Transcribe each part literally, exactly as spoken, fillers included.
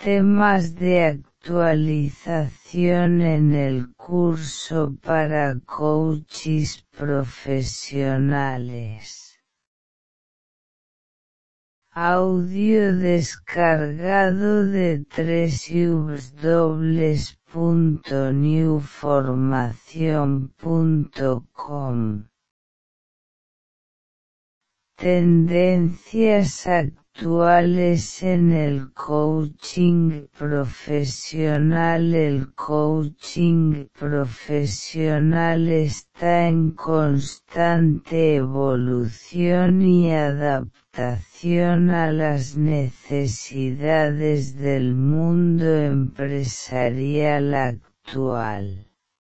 temas de actualización en el curso para coaches profesionales. Audio descargado de doble u doble u doble u punto new formación punto com. Tendencias actuales en el coaching profesional. El coaching profesional está en constante evolución y adaptación a las necesidades del mundo empresarial actual.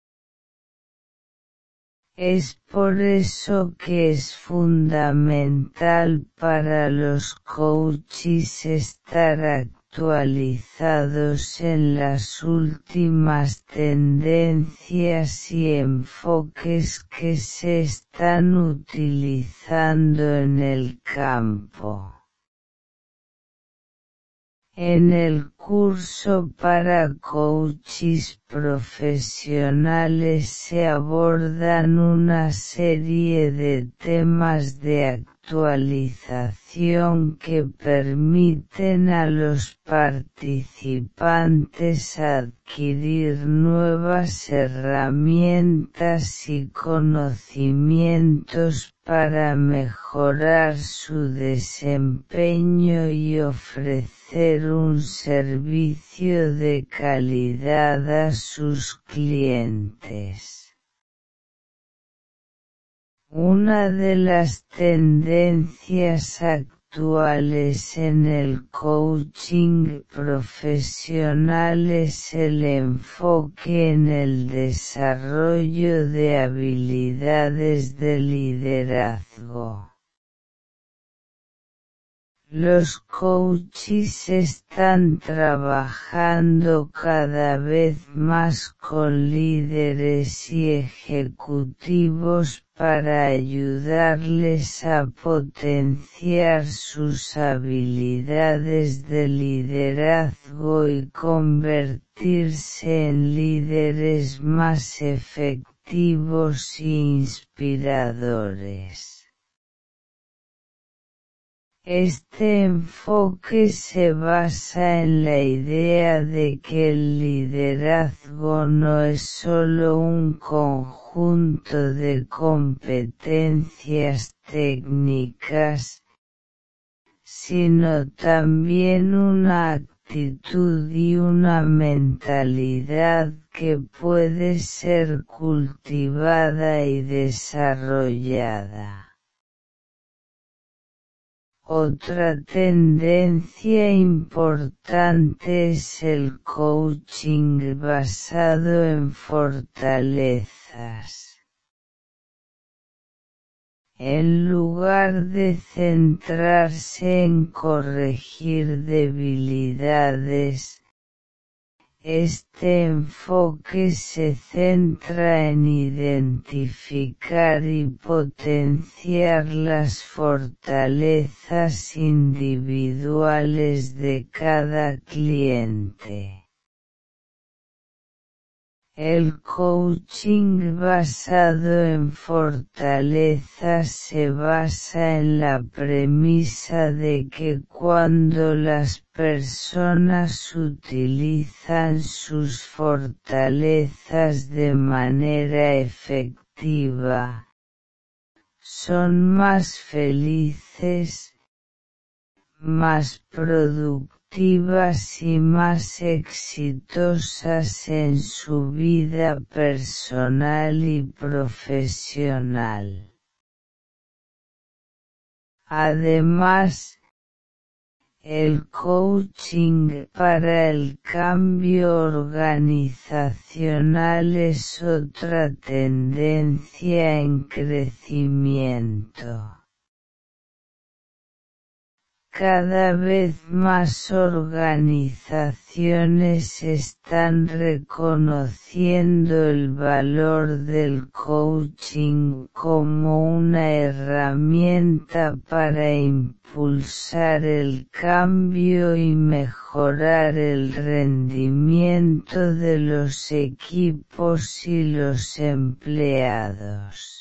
Es por eso que es fundamental para los coaches estar actualizados en las últimas tendencias y enfoques que se están utilizando en el campo. En el curso para coaches profesionales se abordan una serie de temas de actualización que permiten a los participantes adquirir nuevas herramientas y conocimientos para mejorar su desempeño y ofrecer un servicio de calidad a sus clientes. Una de las tendencias actuales en el coaching profesional es el enfoque en el desarrollo de habilidades de liderazgo. Los coaches están trabajando cada vez más con líderes y ejecutivos para ayudarles a potenciar sus habilidades de liderazgo y convertirse en líderes más efectivos e inspiradores. Este enfoque se basa en la idea de que el liderazgo no es solo un conjunto de competencias técnicas, sino también una actitud y una mentalidad que puede ser cultivada y desarrollada. Otra tendencia importante es el coaching basado en fortalezas. En lugar de centrarse en corregir debilidades, este enfoque se centra en identificar y potenciar las fortalezas individuales de cada cliente. El coaching basado en fortalezas se basa en la premisa de que cuando las personas utilizan sus fortalezas de manera efectiva, son más felices, más productivas y más exitosas en su vida personal y profesional. Además, el coaching para el cambio organizacional es otra tendencia en crecimiento. Cada vez más organizaciones están reconociendo el valor del coaching como una herramienta para impulsar el cambio y mejorar el rendimiento de los equipos y los empleados.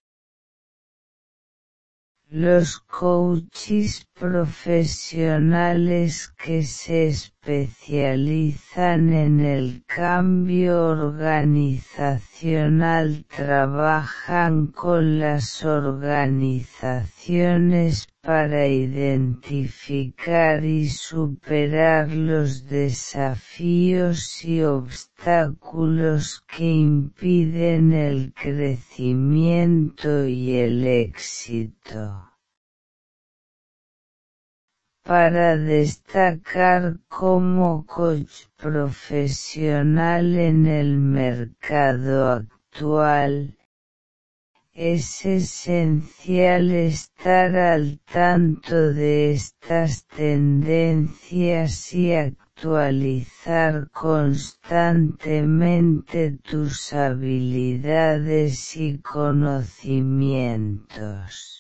Los coaches profesionales que se especializan en el cambio organizacional trabajan con las organizaciones para identificar y superar los desafíos y obstáculos que impiden el crecimiento y el éxito. Para destacar como coach profesional en el mercado actual, es esencial estar al tanto de estas tendencias y actualizar constantemente tus habilidades y conocimientos.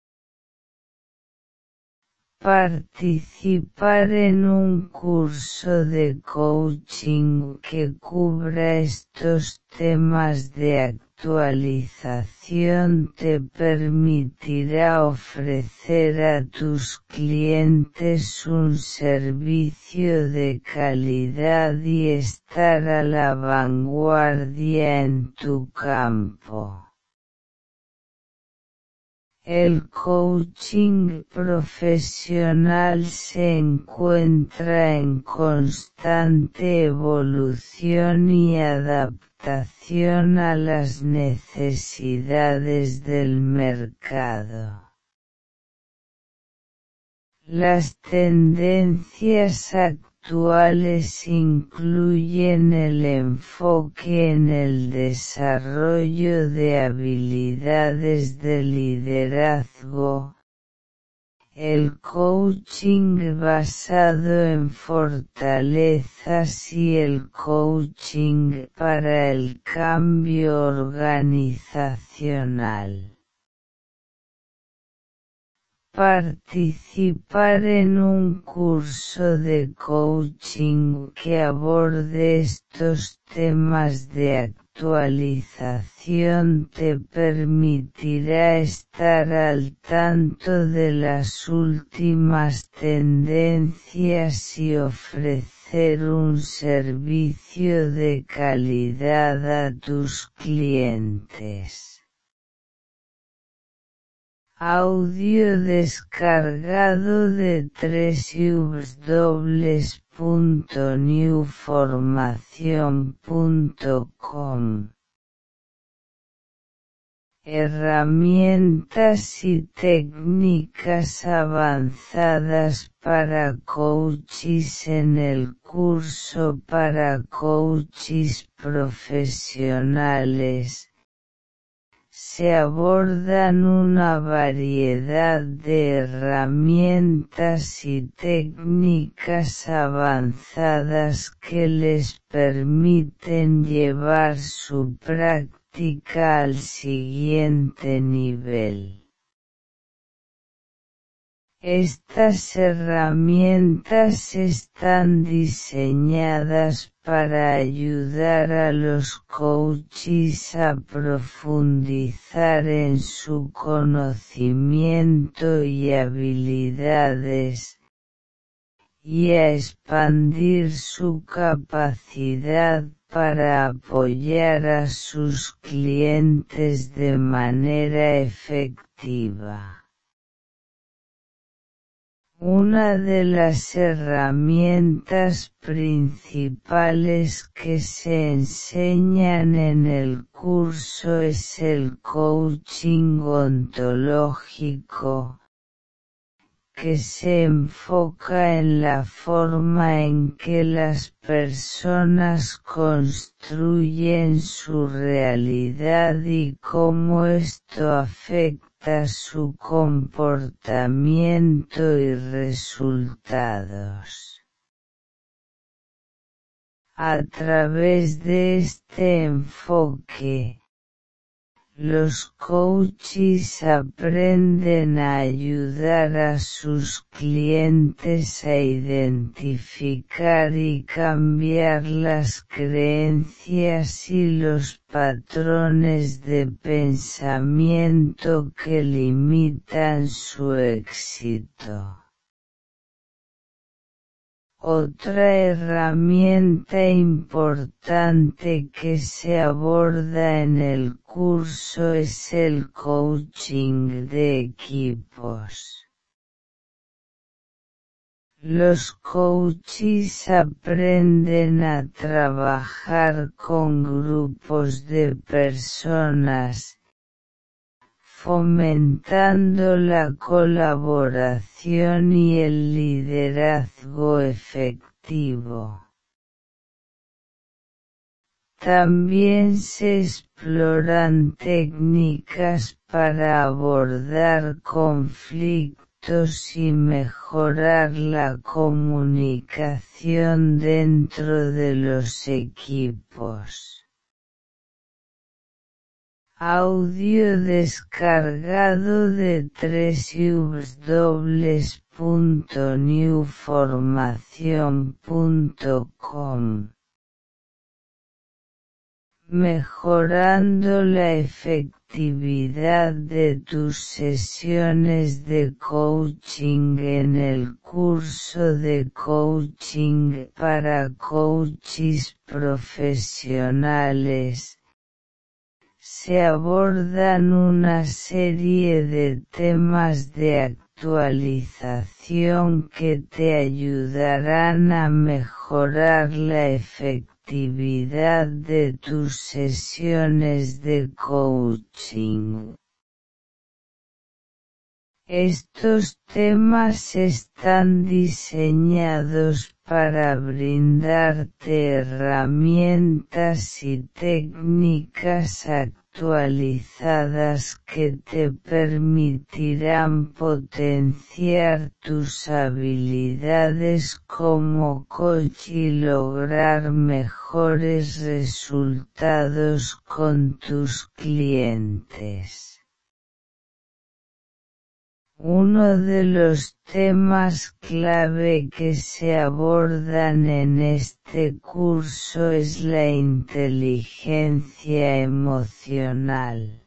Participar en un curso de coaching que cubra estos temas de actualización te permitirá ofrecer a tus clientes un servicio de calidad y estar a la vanguardia en tu campo. El coaching profesional se encuentra en constante evolución y adaptación a las necesidades del mercado. Las tendencias actuales incluyen el enfoque en el desarrollo de habilidades de liderazgo, el coaching basado en fortalezas y el coaching para el cambio organizacional. Participar en un curso de coaching que aborde estos temas de actualización te permitirá estar al tanto de las últimas tendencias y ofrecer un servicio de calidad a tus clientes. Audio descargado de doble u doble u doble u punto new formación punto com. Herramientas y técnicas avanzadas para coaches en el curso para coaches profesionales. Se abordan una variedad de herramientas y técnicas avanzadas que les permiten llevar su práctica al siguiente nivel. Estas herramientas están diseñadas para ayudar a los coaches a profundizar en su conocimiento y habilidades, y a expandir su capacidad para apoyar a sus clientes de manera efectiva. Una de las herramientas principales que se enseñan en el curso es el coaching ontológico, que se enfoca en la forma en que las personas construyen su realidad y cómo esto afecta su comportamiento y resultados. A través de este enfoque, los coaches aprenden a ayudar a sus clientes a identificar y cambiar las creencias y los patrones de pensamiento que limitan su éxito. Otra herramienta importante que se aborda en el curso es el coaching de equipos. Los coaches aprenden a trabajar con grupos de personas, fomentando la colaboración y el liderazgo efectivo. También se exploran técnicas para abordar conflictos y mejorar la comunicación dentro de los equipos. Audio descargado de doble u doble u doble u punto new formación punto com. Mejorando la efectividad de tus sesiones de coaching en el curso de coaching para coaches profesionales. Se abordan una serie de temas de actualización que te ayudarán a mejorar la efectividad de tus sesiones de coaching. Estos temas están diseñados para brindarte herramientas y técnicas actualizadas que te permitirán potenciar tus habilidades como coach y lograr mejores resultados con tus clientes. Uno de los temas clave que se abordan en este curso es la inteligencia emocional.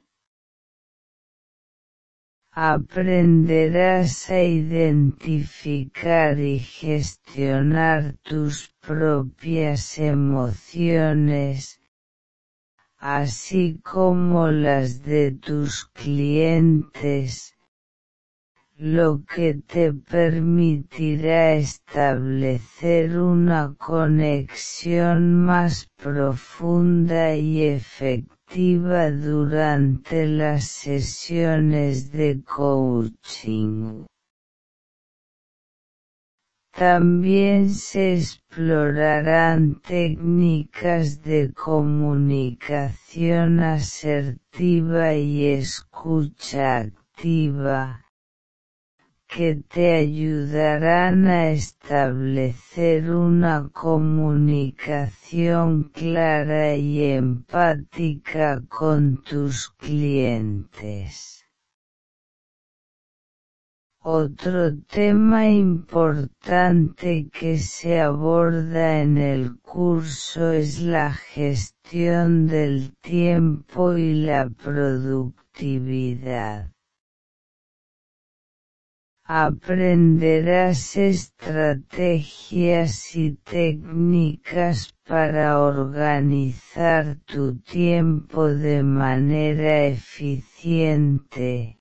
Aprenderás a identificar y gestionar tus propias emociones, así como las de tus clientes, lo que te permitirá establecer una conexión más profunda y efectiva durante las sesiones de coaching. También se explorarán técnicas de comunicación asertiva y escucha activa, que te ayudarán a establecer una comunicación clara y empática con tus clientes. Otro tema importante que se aborda en el curso es la gestión del tiempo y la productividad. Aprenderás estrategias y técnicas para organizar tu tiempo de manera eficiente,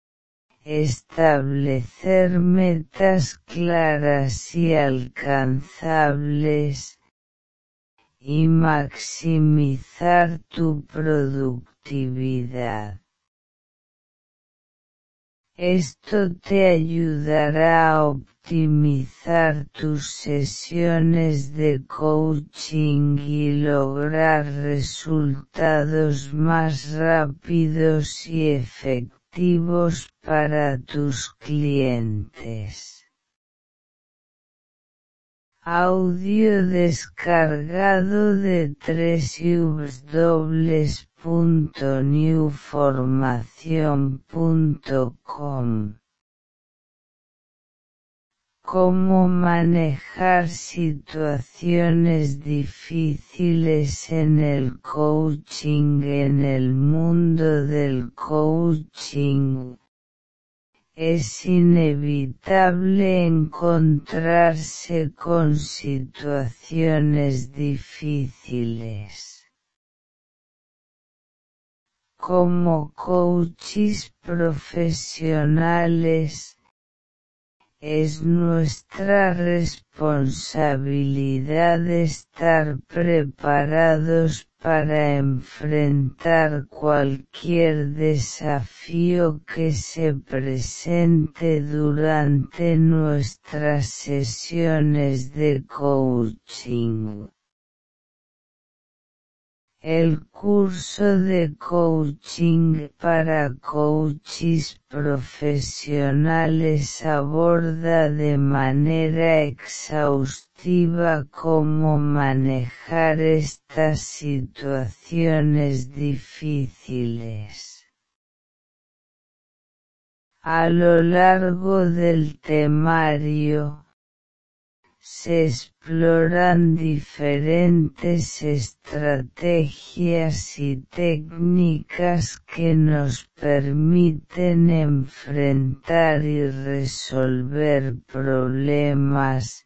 establecer metas claras y alcanzables, y maximizar tu productividad. Esto te ayudará a optimizar tus sesiones de coaching y lograr resultados más rápidos y efectivos para tus clientes. Audio descargado de doble u doble u doble u punto new formación punto com. Cómo manejar situaciones difíciles en el coaching. En el mundo del coaching es inevitable encontrarse con situaciones difíciles. Como coaches profesionales, es nuestra responsabilidad estar preparados para enfrentar cualquier desafío que se presente durante nuestras sesiones de coaching. El curso de coaching para coaches profesionales aborda de manera exhaustiva cómo manejar estas situaciones difíciles. A lo largo del temario, se exploran diferentes estrategias y técnicas que nos permiten enfrentar y resolver problemas,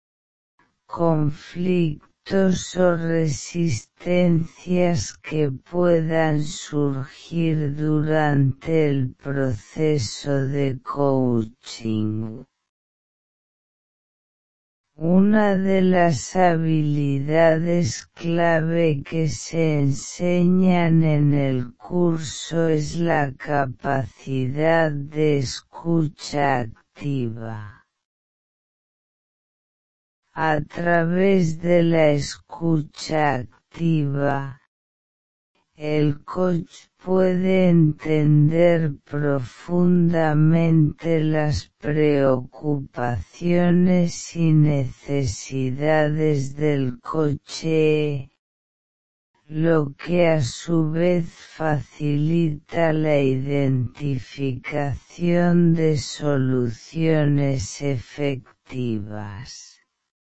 conflictos o resistencias que puedan surgir durante el proceso de coaching. Una de las habilidades clave que se enseñan en el curso es la capacidad de escucha activa. A través de la escucha activa, el coach puede entender profundamente las preocupaciones y necesidades del coche, lo que a su vez facilita la identificación de soluciones efectivas.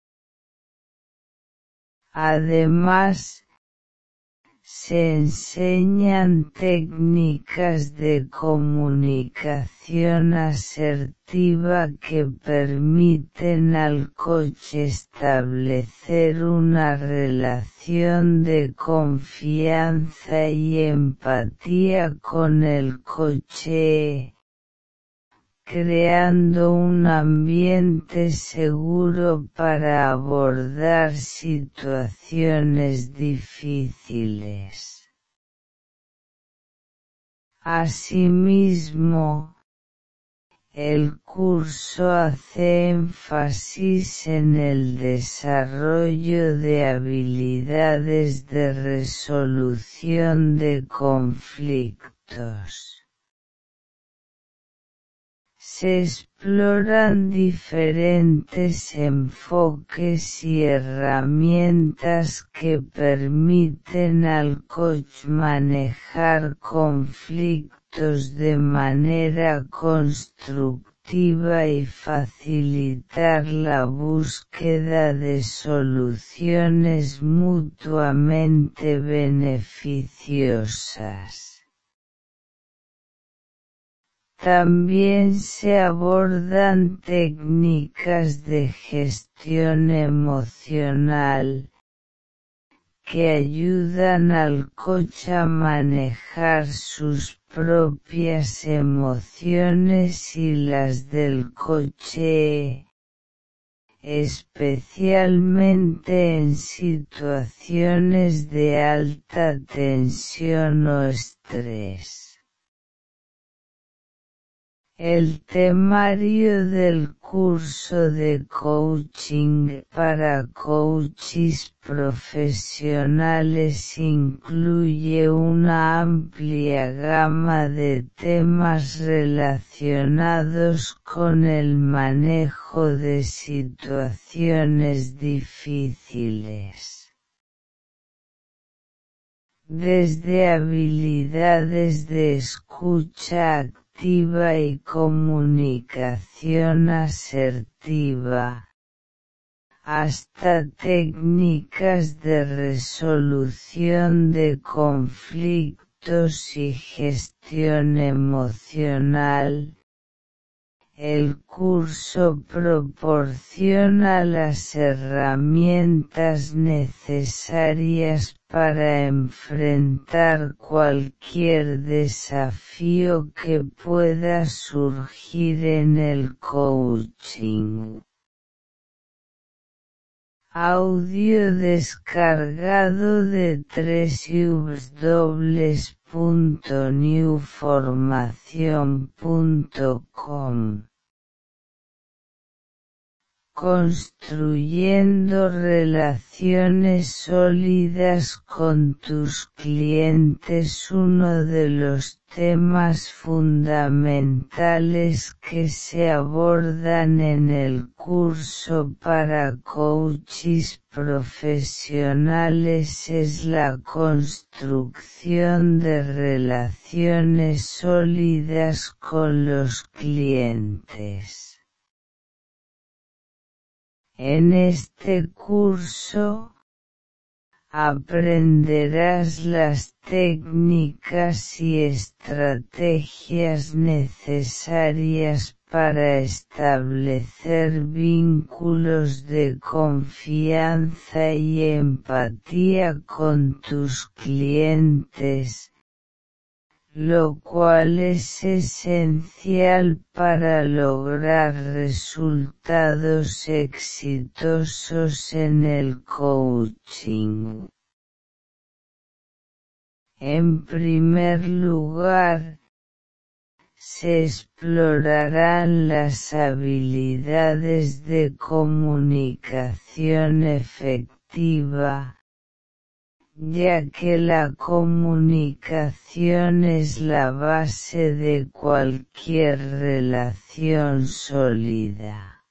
Además, se enseñan técnicas de comunicación asertiva que permiten al coach establecer una relación de confianza y empatía con el coche, creando un ambiente seguro para abordar situaciones difíciles. Asimismo, el curso hace énfasis en el desarrollo de habilidades de resolución de conflictos. Se exploran diferentes enfoques y herramientas que permiten al coach manejar conflictos de manera constructiva y facilitar la búsqueda de soluciones mutuamente beneficiosas. También se abordan técnicas de gestión emocional, que ayudan al coach a manejar sus propias emociones y las del coche, especialmente en situaciones de alta tensión o estrés. El temario del curso de coaching para coaches profesionales incluye una amplia gama de temas relacionados con el manejo de situaciones difíciles. Desde habilidades de escucha activa y comunicación asertiva, hasta técnicas de resolución de conflictos y gestión emocional. El curso proporciona las herramientas necesarias para enfrentar cualquier desafío que pueda surgir en el coaching. Audio descargado de doble u doble u doble u punto new formación punto com. Construyendo relaciones sólidas con tus clientes. Uno de los temas fundamentales que se abordan en el curso para coaches profesionales es la construcción de relaciones sólidas con los clientes. En este curso, aprenderás las técnicas y estrategias necesarias para establecer vínculos de confianza y empatía con tus clientes, lo cual es esencial para lograr resultados exitosos en el coaching. En primer lugar, se explorarán las habilidades de comunicación efectiva, ya que la comunicación es la base de cualquier relación sólida.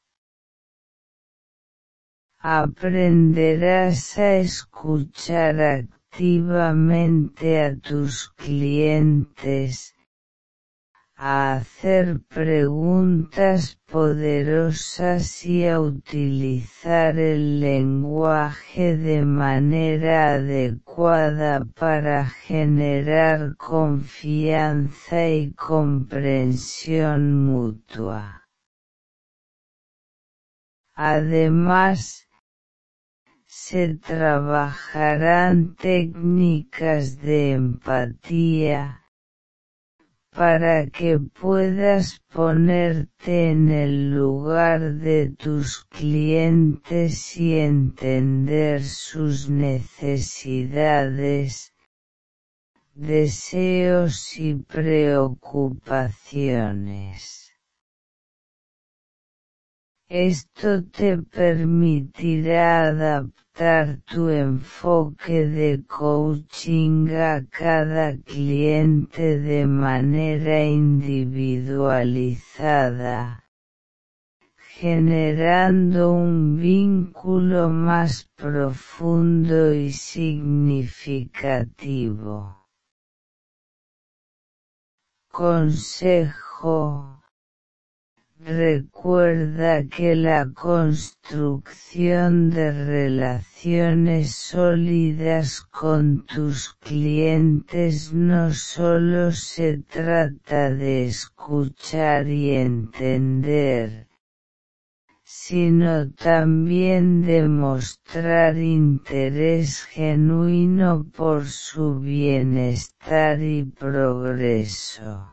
Aprenderás a escuchar activamente a tus clientes, a hacer preguntas poderosas y a utilizar el lenguaje de manera adecuada para generar confianza y comprensión mutua. Además, se trabajarán técnicas de empatía, para que puedas ponerte en el lugar de tus clientes y entender sus necesidades, deseos y preocupaciones. Esto te permitirá adaptar tu enfoque de coaching a cada cliente de manera individualizada, generando un vínculo más profundo y significativo. Consejo: recuerda que la construcción de relaciones sólidas con tus clientes no solo se trata de escuchar y entender, sino también de mostrar interés genuino por su bienestar y progreso.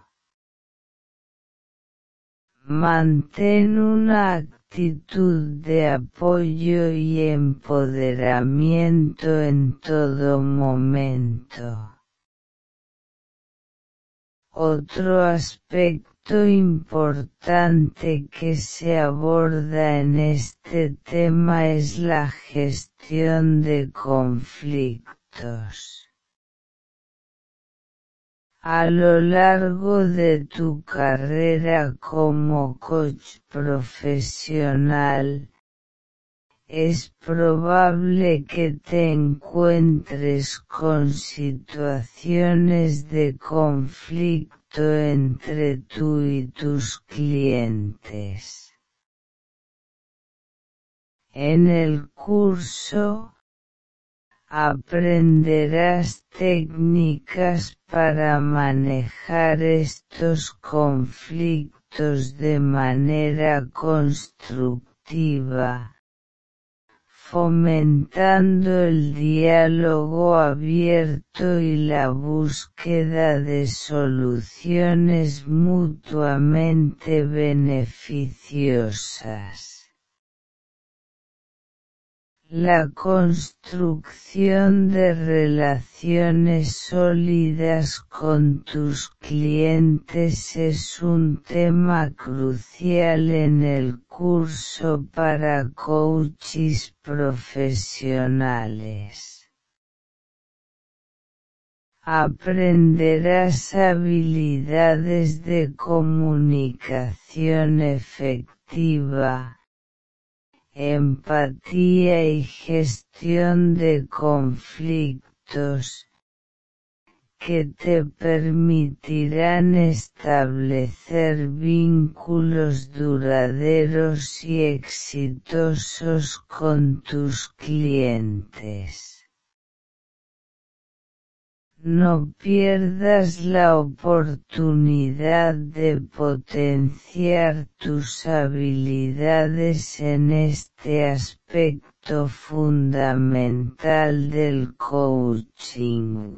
Mantén una actitud de apoyo y empoderamiento en todo momento. Otro aspecto aspecto importante que se aborda en este tema es la gestión de conflictos. A lo largo de tu carrera como coach profesional, es probable que te encuentres con situaciones de conflicto entre tú y tus clientes. En el curso, aprenderás técnicas para manejar estos conflictos de manera constructiva, fomentando el diálogo abierto y la búsqueda de soluciones mutuamente beneficiosas. La construcción de relaciones sólidas con tus clientes es un tema crucial en el curso para coaches profesionales. Aprenderás habilidades de comunicación efectiva, empatía y gestión de conflictos, que te permitirán establecer vínculos duraderos y exitosos con tus clientes. No pierdas la oportunidad de potenciar tus habilidades en este aspecto fundamental del coaching.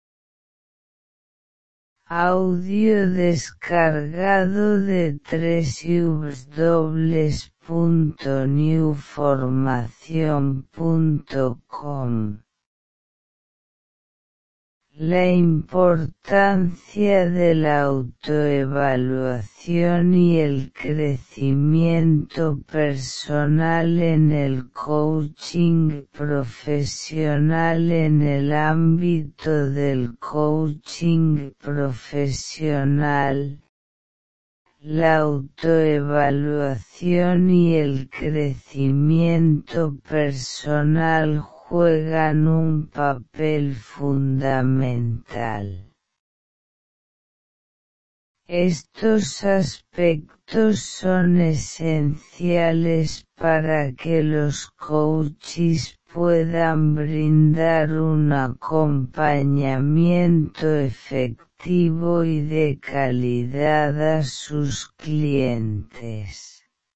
Audio descargado de doble u doble u doble u punto new formación punto com. La importancia de la autoevaluación y el crecimiento personal en el coaching profesional. En el ámbito del coaching profesional, la autoevaluación y el crecimiento personal juegan un papel fundamental. Estos aspectos son esenciales para que los coaches puedan brindar un acompañamiento efectivo y de calidad a sus clientes.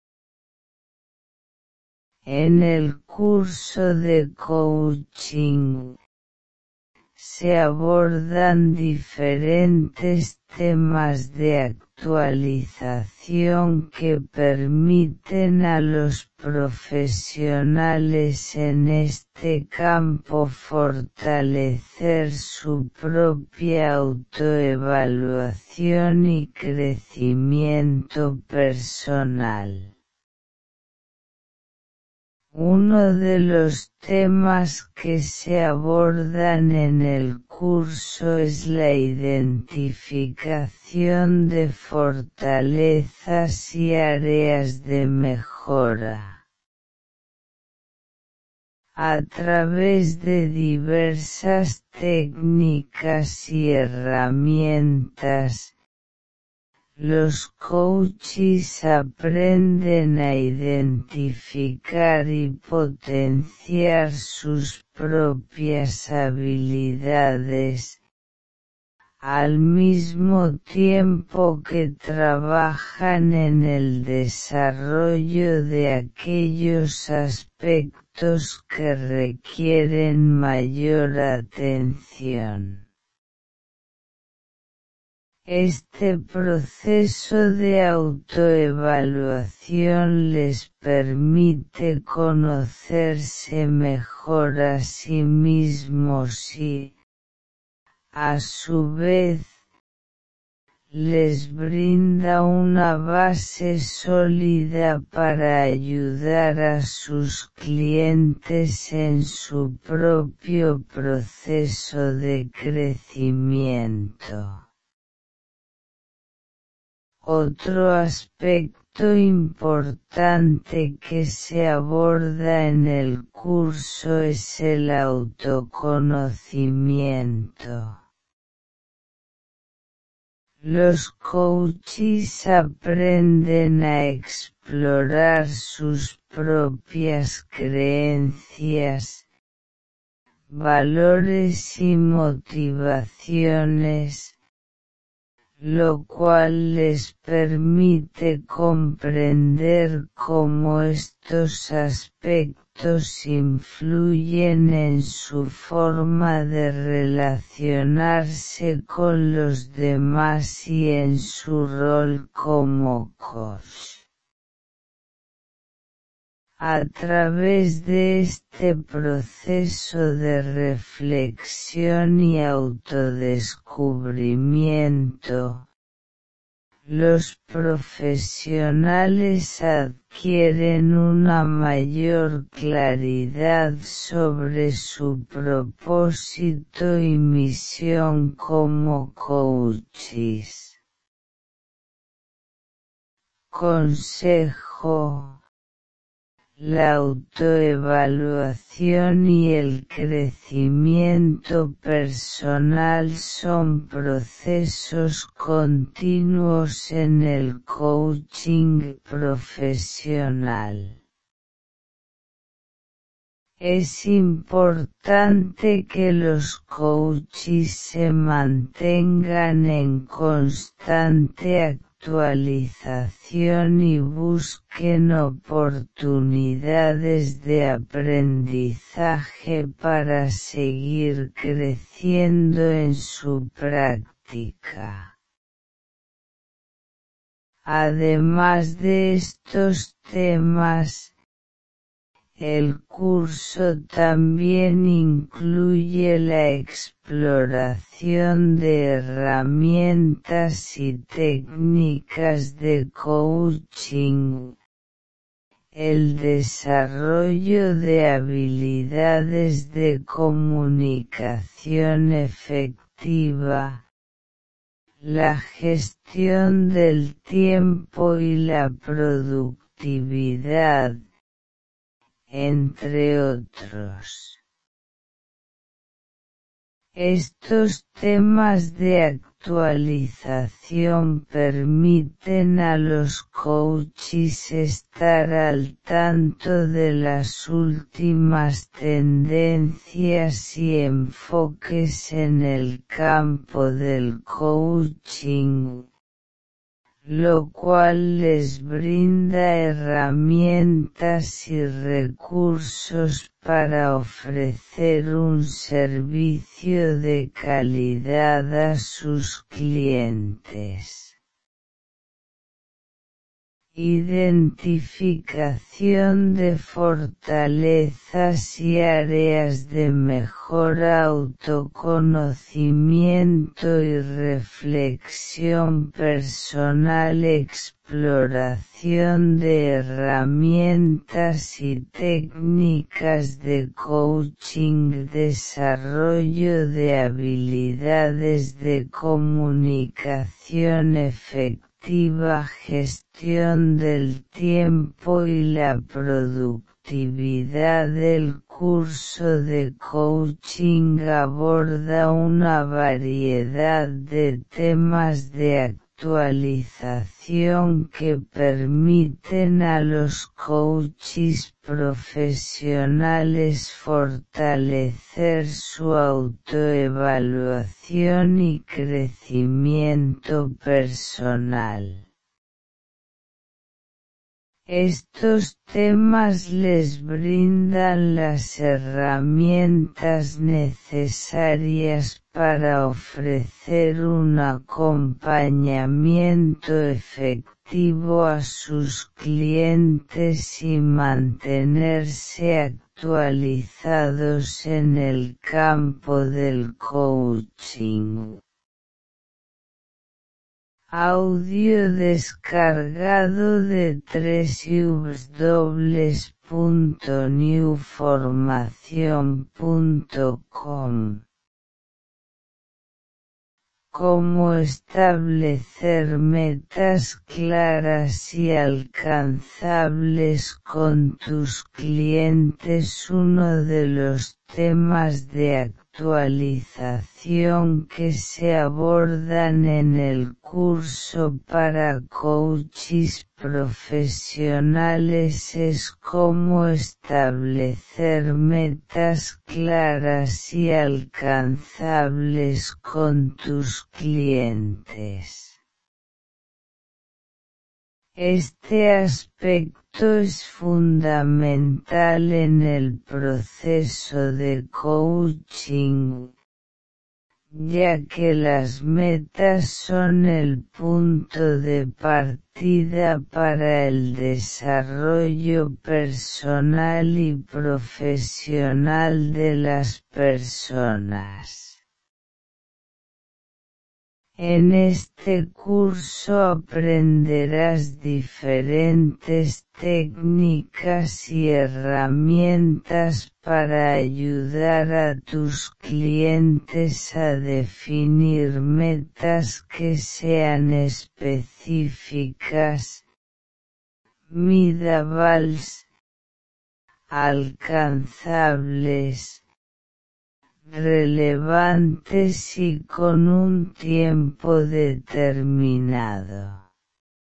En el curso de coaching, se abordan diferentes temas de actualización que permiten a los profesionales en este campo fortalecer su propia autoevaluación y crecimiento personal. Uno de los temas que se abordan en el curso es la identificación de fortalezas y áreas de mejora. A través de diversas técnicas y herramientas, los coaches aprenden a identificar y potenciar sus propias habilidades, al mismo tiempo que trabajan en el desarrollo de aquellos aspectos que requieren mayor atención. Este proceso de autoevaluación les permite conocerse mejor a sí mismos y, a su vez, les brinda una base sólida para ayudar a sus clientes en su propio proceso de crecimiento. Otro aspecto importante que se aborda en el curso es el autoconocimiento. Los coaches aprenden a explorar sus propias creencias, valores y motivaciones, lo cual les permite comprender cómo estos aspectos influyen en su forma de relacionarse con los demás y en su rol como coach. A través de este proceso de reflexión y autodescubrimiento, los profesionales adquieren una mayor claridad sobre su propósito y misión como coaches. Consejo: la autoevaluación y el crecimiento personal son procesos continuos en el coaching profesional. Es importante que los coaches se mantengan en constante actualización actualización y busquen oportunidades de aprendizaje para seguir creciendo en su práctica. Además de estos temas, el curso también incluye la exploración de herramientas y técnicas de coaching, el desarrollo de habilidades de comunicación efectiva, la gestión del tiempo y la productividad, entre otros. Estos temas de actualización permiten a los coaches estar al tanto de las últimas tendencias y enfoques en el campo del coaching, lo cual les brinda herramientas y recursos para ofrecer un servicio de calidad a sus clientes. Identificación de fortalezas y áreas de mejora, autoconocimiento y reflexión personal, exploración de herramientas y técnicas de coaching, desarrollo de habilidades de comunicación efectiva, gestión del tiempo y la productividad. El curso de coaching aborda una variedad de temas de actualización que permiten a los coaches profesionales fortalecer su autoevaluación y crecimiento personal. Estos temas les brindan las herramientas necesarias para ofrecer un acompañamiento efectivo a sus clientes y mantenerse actualizados en el campo del coaching. Audio descargado de w w w punto newformación punto com. Cómo establecer metas claras y alcanzables con tus clientes. Uno de los temas de actualización que se abordan en el curso para coaches profesionales es cómo establecer metas claras y alcanzables con tus clientes. Este aspecto es fundamental en el proceso de coaching, ya que las metas son el punto de partida para el desarrollo personal y profesional de las personas. En este curso aprenderás diferentes técnicas y herramientas para ayudar a tus clientes a definir metas que sean específicas, medibles, alcanzables, relevantes y con un tiempo determinado.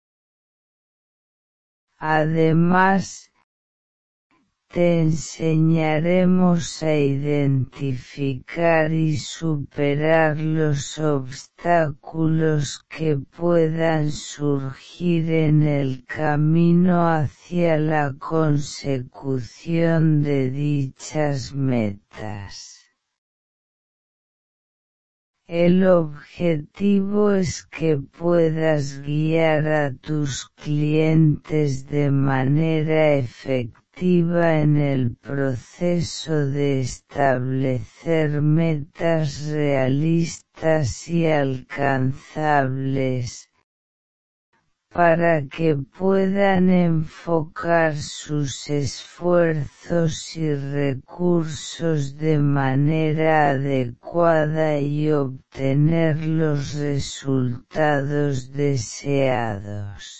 Además, te enseñaremos a identificar y superar los obstáculos que puedan surgir en el camino hacia la consecución de dichas metas. El objetivo es que puedas guiar a tus clientes de manera efectiva en el proceso de establecer metas realistas y alcanzables, para que puedan enfocar sus esfuerzos y recursos de manera adecuada y obtener los resultados deseados.